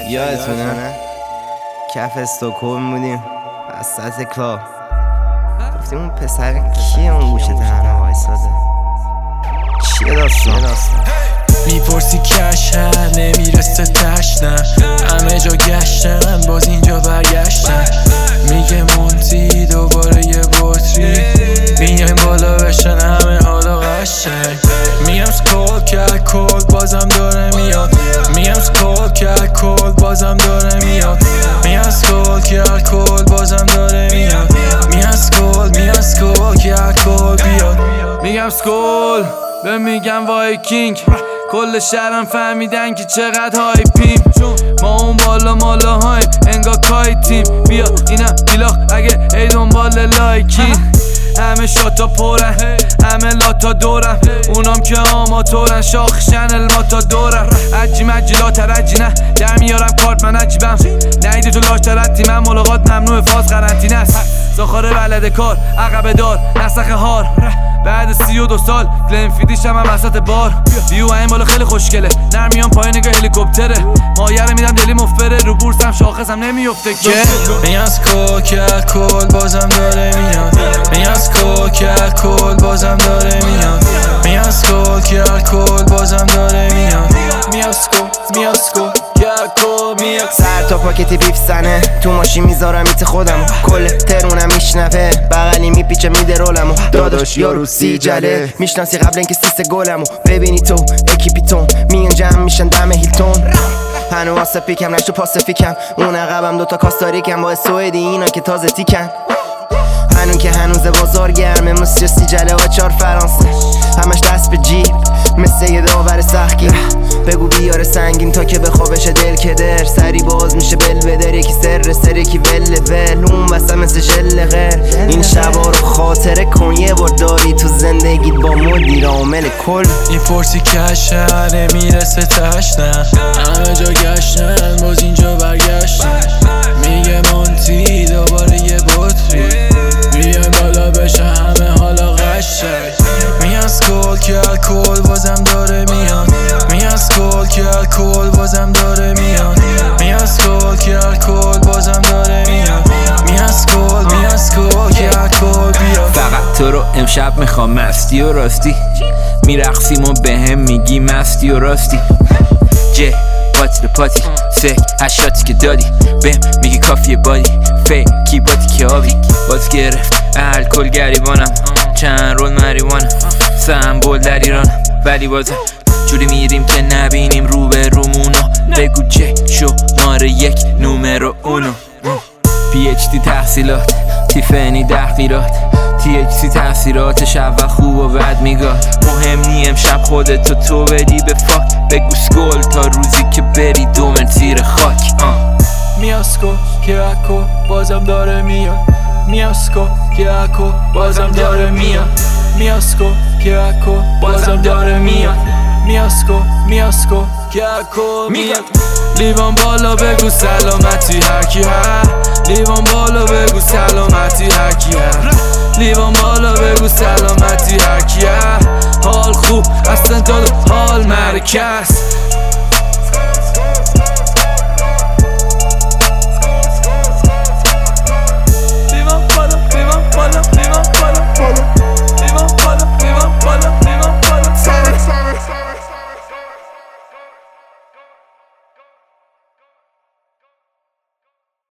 یادتونه کف استکهلم بودیم وسط کلاب گفتیم اون پسر کیه اون گوشه تنها وایساده؟ چیه داستان؟ میپرسی کشن نمیرسه تشنم همه جا گشتن باز اینجا برگشتن میگه مونتی دوباره یه بطری میایم بالا بشن همه حالا قشنگ میام سکول کرد کل بازم داره میاد میام سکول کرد کل بازم داره میاد میام سکول کرد کل بازم داره میاد میام سکول کرد کل بیاد میگم سکول به میگم وایکینگ کل شهرم فهمیدن که چقدر هایپیم ما اون بالا مالا هایم انگار کایتیم بیا اینم بیلاخ اگه ای دنبال لایکی همه شاتا پرن همه لاتا دورم اونام که آماتورن شاخ شنل ما تا دورم عجی مجی لا ترجی نه در میارم کارت من عجیبم نیدی تو لاش ترتی من ملاقات ممنوع فاز قرنطینه است زاخاره بلده کار عقب دار نسخ هار بعد 32 سال گلنفیدیشم هم وسط بار ویو این بالا خیلی خوشگله نرمیان پایین نگاه هلیکوپتره مایه رو میدم دلی مفبره رو بورسم شاخصم نمیفته که میان سکول کرد کل بازم داره میاد میان سکول کرد کل بازم داره میاد میان سکول کرد کل بازم داره میاد میان سکول کرد کل میاد سر تا پاکتی بیف زنه تو ماشین میذارم ایت خودمو کل ترونم میشنوه بغلی میپیچه میده رولمو داداش یارو سی جله میشناسی قبل اینکه سیست گلمو ببینی تو اکیپیتون میان جمع میشن دم هیلتون هنو واسه پیکم نشو پاسفیکم اون عقبم دوتا کاستاریکم با سوئدی اینا که تازه تیکن هنون که هنوز بازار گرمه مثل سی جله و 4 فرانسه همش دست به جیب مثل یه داور سخگیر بگو بیاره سنگین تا که بخوابش دل کدر سری باز میشه بلبدر یکی سر یکی ول اون واسه مثل ژل غیر این شبا رو خاطره کن یه بار داری تو زندگیت با مدیر عامل کل این پرسی کشن نمیرسه تشنم همه جا گشتن باز اینجا برگشتن میگه مونتی دوباره یه بطری بیایم بالا بشه همه حالا قشنگ میان سکول کرد کل بازم داره میاد میان سکول کرد کل بازم داره میاد میان سکول کرد کل بازم داره میاد میان سکول کرد کل بیاد فقط تو رو امشب میخوام مستی و راستی میرقصیم و بهم میگی مستی و راستی جه پاتی رو پاتی سه هشاتی که دادی بهم میگی کافیه بادی فیکی باتی که آبی باز گرفت الکل گریبانم چند رول مریوانم سمبول در ایرانم ولی بازم جوری میریم که نبینیم رو به رومونو بگو چه شماره 1 نومرو اونو PhD تحصیلات تیفنی تحقیرات THC تاثیراتش اول خوب و بعد میگاد مهم نی امشب خودتو تو بدی به فاک بگو سکول تا روزی که بری دومن زیر خاک میاسکو که اکو بازم داره میاد میاسکو که اکو بازم داره میاد میاسکو که اکو بازم داره میاد میاسکو که اکو میاد لیوان بالا بگو سلامتی هرکی هر لیوان بالا بگو سلامتی هرکی هر لیوان بالا بگو سلامتی هرکی هر حال خوب اصلا داد حال مرکز